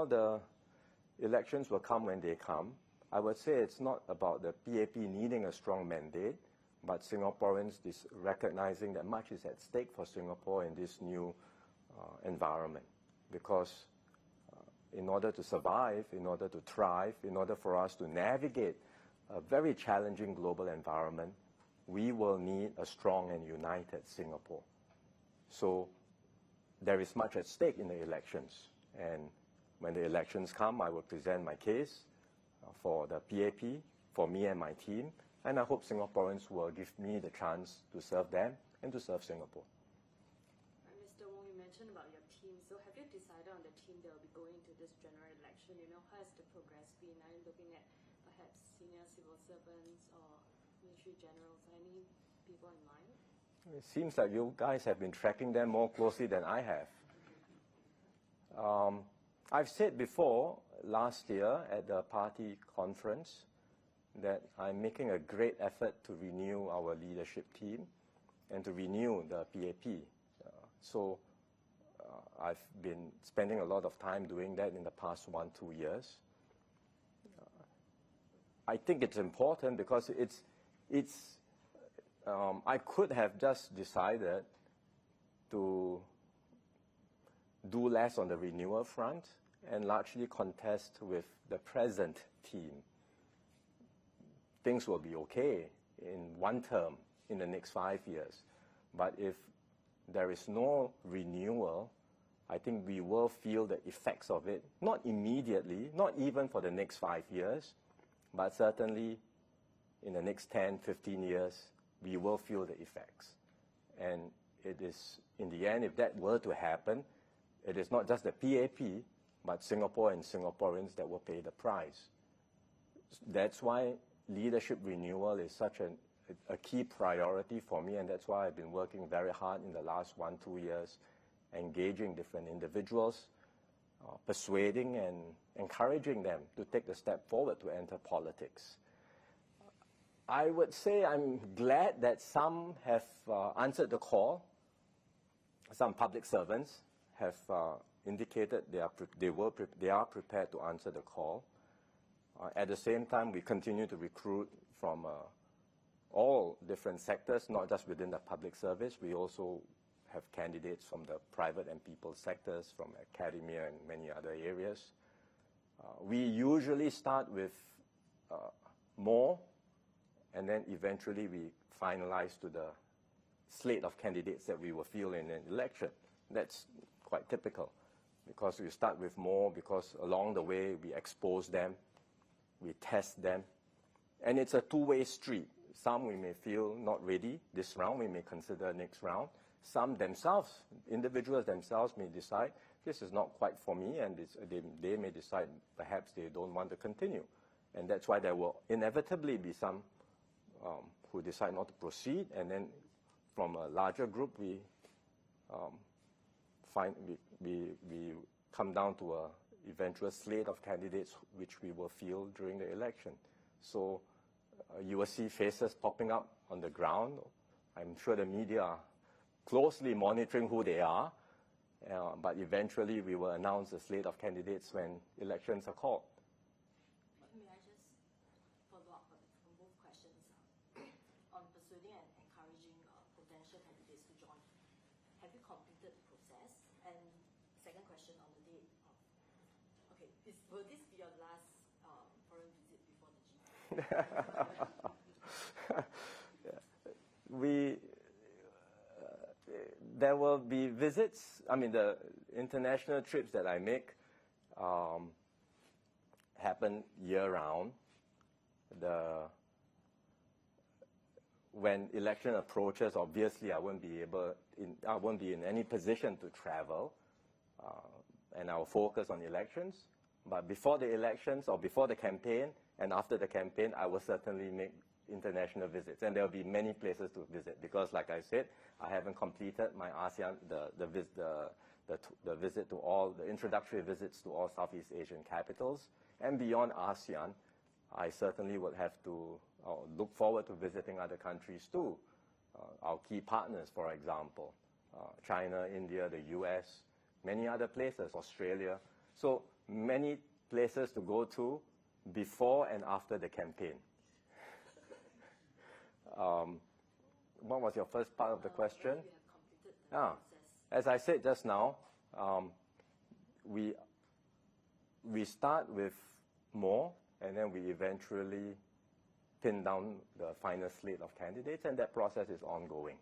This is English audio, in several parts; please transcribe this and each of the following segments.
well, the elections will come when they come. I would say it's not about the PAP needing a strong mandate, but Singaporeans recognizing that much is at stake for Singapore in this new environment. Because in order to survive, in order to thrive, in order for us to navigate a very challenging global environment, we will need a strong and united Singapore. So there is much at stake in the elections. And when the elections come, I will present my case for the PAP, for me and my team, and I hope Singaporeans will give me the chance to serve them and to serve Singapore. Mr. Wong, you mentioned about your team. So have you decided on the team that will be going to this general election? You know, how has the progress been? Are you looking at perhaps senior civil servants or military generals? Any people in mind? It seems like you guys have been tracking them more closely than I have. I've said before, last year at the party conference, that I'm making a great effort to renew our leadership team and to renew the PAP. I've been spending a lot of time doing that in the past 1-2 years. I think it's important because I could have just decided to do less on the renewal front and largely contest with the present team. Things will be okay in one term in the next 5 years. But if there is no renewal, I think we will feel the effects of it, not immediately, not even for the next 5 years, but certainly in the next 10, 15 years, we will feel the effects. And it is, in the end, if that were to happen, it is not just the PAP, but Singapore and Singaporeans that will pay the price. That's why leadership renewal is such a key priority for me, and that's why I've been working very hard in the last 1-2 years, engaging different individuals, persuading and encouraging them to take the step forward to enter politics. I would say I'm glad that some have answered the call. Some public servants have indicated they are prepared to answer the call. At the same time, we continue to recruit from all different sectors, not just within the public service. We also have candidates from the private and people sectors, from academia and many other areas. We usually start with more, and then eventually we finalize to the slate of candidates that we will field in an election. That's quite typical, because we start with more, because along the way we expose them, we test them, and it's a two-way street. Some we may feel not ready this round, we may consider next round. Some themselves, individuals themselves may decide, this is not quite for me, and they may decide perhaps they don't want to continue. And that's why there will inevitably be some who decide not to proceed, and then from a larger group we come down to an eventual slate of candidates which we will field during the election. So you will see faces popping up on the ground. I'm sure the media are closely monitoring who they are, but eventually we will announce the slate of candidates when elections are called. May I just follow up on both questions on persuading and encouraging potential candidates to join? Have you completed the process? And second question on the date. Okay, will this be your last foreign visit before the G20? There will be visits. I mean, the international trips that I make happen year-round. When election approaches, obviously I won't be in any position to travel, and I'll focus on elections. But before the elections, or before the campaign, and after the campaign, I will certainly make international visits, and there will be many places to visit, because, like I said, I haven't completed my ASEAN, the visit to all, the introductory visits to all Southeast Asian capitals, and beyond ASEAN, I certainly would have to look forward to visiting other countries too, our key partners, for example, China, India, the US, many other places, Australia. So many places to go to before and after the campaign. What was your first part of the question? You have completed the process. As I said just now, we start with more, and then we eventually pin down the final slate of candidates, and that process is ongoing.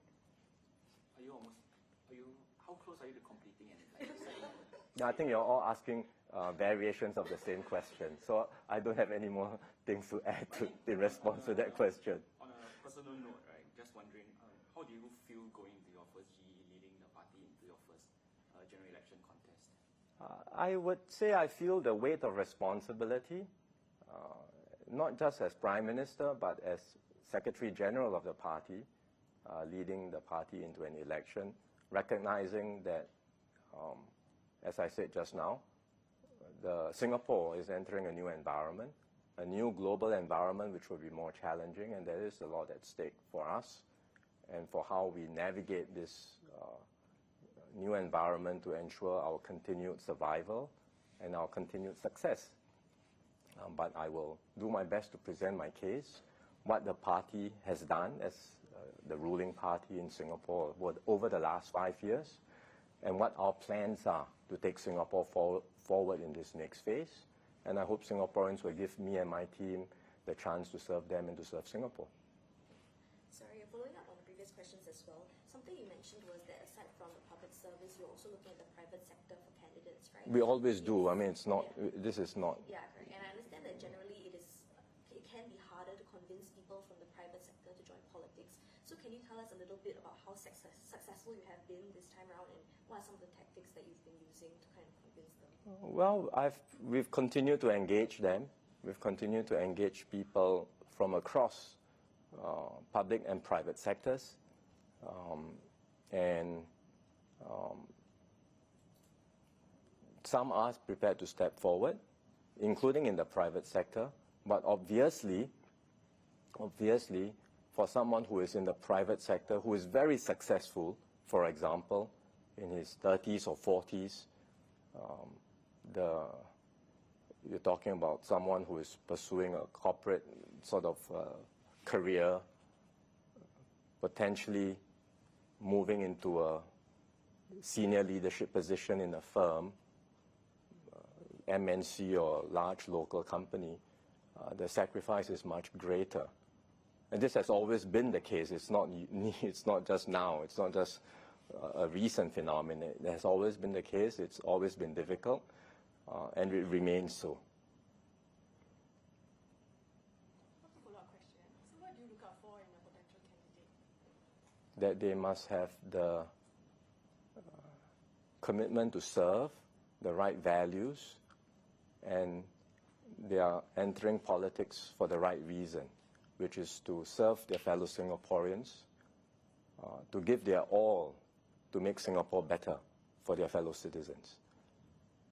How close are you to completing it? I think you're all asking variations of the same question, so I don't have any more things to add in response to that question. On a personal note, right, just wondering, how do you feel going into your first GE, leading the party into your first general election contest? I would say I feel the weight of responsibility, not just as Prime Minister, but as Secretary General of the party, leading the party into an election, recognizing that, as I said just now, Singapore is entering a new environment, a new global environment which will be more challenging, and there is a lot at stake for us and for how we navigate this new environment to ensure our continued survival and our continued success. But I will do my best to present my case, what the party has done as the ruling party in Singapore over the last 5 years, and what our plans are to take Singapore forward in this next phase. And I hope Singaporeans will give me and my team the chance to serve them and to serve Singapore. Sorry, following up on the previous questions as well, something you mentioned was that aside from the public service, you're also looking at the private sector for candidates, right? We always do. I mean, it's not, this is not. Yeah, correct. And I understand that generally it can be harder to convince people from the private sector to join politics. So can you tell us a little bit about how successful you have been this time around, and what are some of the tactics that you've been using to kind of convince them? Well, we've continued to engage them. We've continued to engage people from across public and private sectors. Some are prepared to step forward, including in the private sector. But obviously, for someone who is in the private sector, who is very successful, for example, in his 30s or 40s, you're talking about someone who is pursuing a corporate sort of career, potentially moving into a senior leadership position in a firm, MNC or large local company, the sacrifice is much greater. And this has always been the case. It's not just now. It's not just a recent phenomenon. It has always been the case. It's always been difficult, and it remains so. Follow-up question. So what do you look out for in a potential candidate? That they must have the commitment to serve, the right values, and they are entering politics for the right reason, which is to serve their fellow Singaporeans, to give their all to make Singapore better for their fellow citizens.